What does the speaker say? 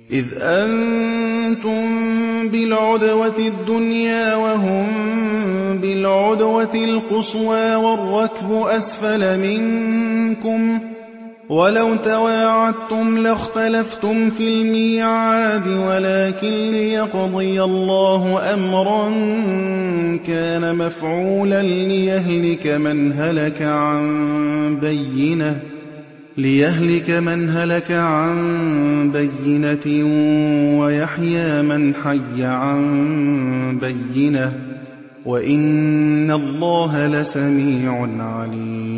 إذ أنتم بالعدوة الدنيا وهم بالعدوة القصوى والركب أسفل منكم ولو تواعدتم لاختلفتم في الميعاد ولكن ليقضي الله أمرا كان مفعولا ليهلك من هلك عن بينة ويحيى من حي عن بينة وإن الله لسميع عليم.